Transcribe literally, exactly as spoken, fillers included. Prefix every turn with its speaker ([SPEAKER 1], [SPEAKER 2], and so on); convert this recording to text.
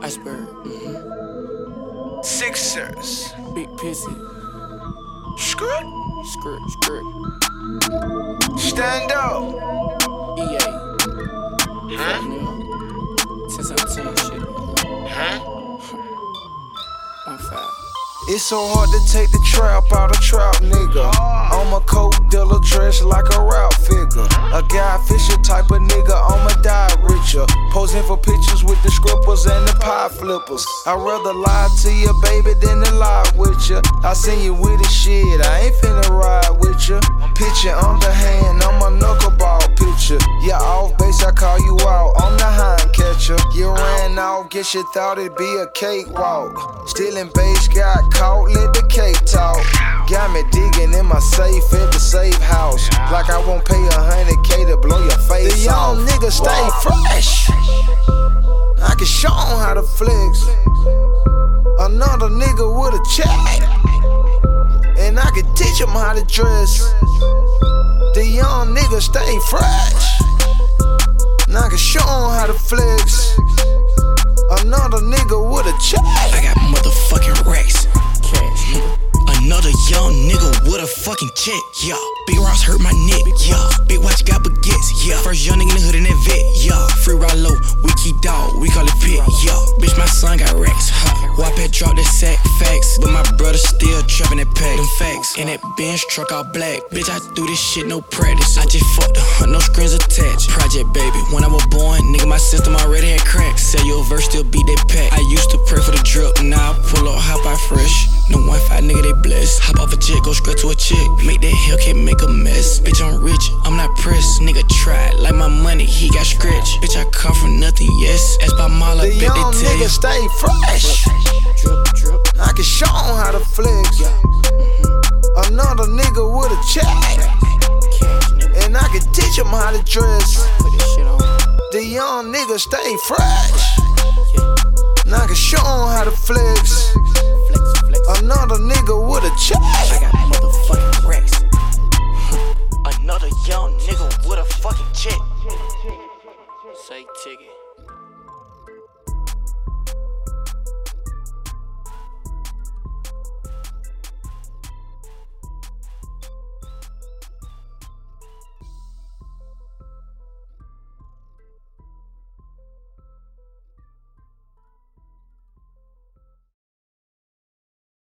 [SPEAKER 1] Iceberg. Mm-hmm.
[SPEAKER 2] Sixers.
[SPEAKER 1] Big Pissy.
[SPEAKER 2] Skirt.
[SPEAKER 1] Skirt, skirt.
[SPEAKER 2] Stand up.
[SPEAKER 1] E A.
[SPEAKER 2] Huh?
[SPEAKER 1] ten seventeen shit.
[SPEAKER 2] Huh?
[SPEAKER 1] one five.
[SPEAKER 3] It's so hard to take the trap out of trap, nigga. I'm a coke dealer dressed like a rap figure. A Guy Fisher type of nigga, I'ma die richer. Posing for pictures with the scribbles and the pie flippers. I'd rather lie to you, baby, than to lie with you. I seen you with the shit, I ain't finna ride with you. Pitching underhand, I'm a knuckleball pitcher. Yeah, off base, I call you out, I'm the hind catcher. You ran off, guess you thought it'd be a cakewalk. Stealing base, got caught, let the cake talk. Got me digging in my safe at the safe house. Like I won't pay a hundred K to blow your face The young off. Nigga stay Whoa. Fresh. I can show him how to flex. Another nigga with a check, and I can teach him how to dress. The young nigga stay fresh. And I can show him how to flex. Another nigga with a check.
[SPEAKER 4] I got motherfucking racks.
[SPEAKER 1] Cash, nigga.
[SPEAKER 4] Another young nigga with a fucking check, yeah. Big rocks hurt my neck, yeah. Big watch got baguettes, yeah. First young nigga in the hood in that vet, yeah. Free ride low, we keep dog, we call it pit, yeah. Bitch, my son got racks, huh. Wap had dropped that sack, facts. But my brother still trapping that pack, them facts. And that Benz truck all black, bitch, I do this shit, no practice. I just fucked the hunt, no screens attached. Project baby, when I was born, nigga, my system already had cracks. Sell your verse, still beat that pack. I used to pray for the drip, now I pull up, hop out fresh. No one five nigga, they blessed. Hop off a jet, go straight to a chick. Make that Hellcat make a mess. Bitch, I'm rich, I'm not pressed. Nigga tried, like my money, he got scratched. Bitch, I come from nothing, yes. Ask by Mala,
[SPEAKER 3] the
[SPEAKER 4] bet
[SPEAKER 3] young
[SPEAKER 4] they tell
[SPEAKER 3] nigga
[SPEAKER 4] you.
[SPEAKER 3] stay fresh.
[SPEAKER 1] Drip, drip.
[SPEAKER 3] I can show him how to flex. Mm-hmm. Another nigga with a check.
[SPEAKER 1] Cash, nigga.
[SPEAKER 3] And I can teach him how to dress.
[SPEAKER 1] Put this shit on.
[SPEAKER 3] The young nigga stay fresh. And I can show him how to flex.
[SPEAKER 1] Flex, flex.
[SPEAKER 3] Another nigga with a check.
[SPEAKER 1] I got